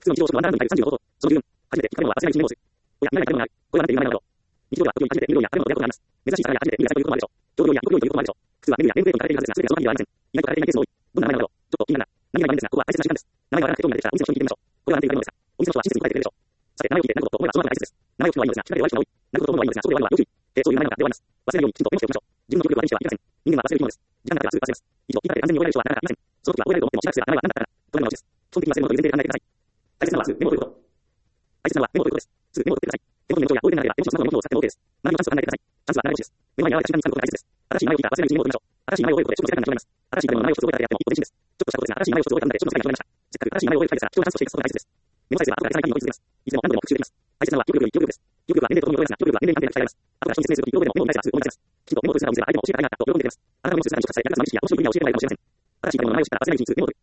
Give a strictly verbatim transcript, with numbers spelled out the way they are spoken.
普通の日常食のワンダーランドに入るさんじゅうごほど。その十分。初めて、食べ物は忘れないうちに荷物。おや、見られない食べ物がある。これはなんていう名前なのだろう。日常では時に初めて見る料理や食べ物を出会うことがあります。珍しい魚や初めて見る野菜ということもあるでしょう。郷土料理や異国料理ということもあるでしょう。普通はメニューやメニュープレートに書かれているはずですが、全てはその範囲ではありません。意外と書かれていないケースも多い。どんな名前なのだろう。ちょっと気になるな。何気ない場面ですが、ここは大切な時間です。名前がわからなくて興味が出てきたらお店の人に聞いてみましょう。これはなんていう食べ物ですか。お店の人は親切に答えてくれるでしょう。さて、名前を聞いて何事と思えばその後が大切です。名前を聞くのはいいのですが、聞かれて終わる人が多い。なるほどと思うのはいいのですが、そこで終わるのは要注意。え、そういう名前なのかで終わります。忘れないようにきちんとメモしておきましょう。自分の記憶力を当てにしてはいけません。人間は忘れる生き物です。時間が経てばすぐ忘れます。以上、聞いただけで完全に覚えられる人はなかなかいません。その時は覚えられると思ってもしばらくすれば名前は何だったかなというのが直しです。基本的に忘れるものという前提で考えてください。大切なのはすぐメモを取ること。大切なのはメモを取ることです。すぐメモを取ってください。手元にメモ帳やボールペンがなければメモ帳のスマホのノートを使っても OK です。学びのチャンスを考えてください。チャンスは流れ星です。目の前に現れた瞬間に掴むことが大切です。新しい名前を聞いたら忘れないうちにメモを取りましょう。新しい名前を覚えることでちょっと正確になります。新しい食べ物の名前を一つ覚えただけであっても一歩前進です。ちょっとしたことですが、新しい名前を一つ覚えたのでちょっと正確になりました。せっかく新しい名前を覚える機会ですが、貴重なチャンスとして生かすことが大切です。メモさえすれば後から再開に追い続けます。いつでも何度でも復習できます。大切なのは記憶力より記憶力です。記憶力は年齢とともに衰えますが、記憶力は年齢に関係なく鍛えられます。後から人に説明するとき、記憶でもメモを見返せばすぐ思い出せます。きちんとメモを取る姿を見せれば相手も教えてあげなかったと喜んでくれます。あなたのメモをする際にもしかしたら役立つ話や面白い分野を教えてくれるかもしれません。新しい食べ物の名前を知ったら忘れないうちにすぐメモを取る。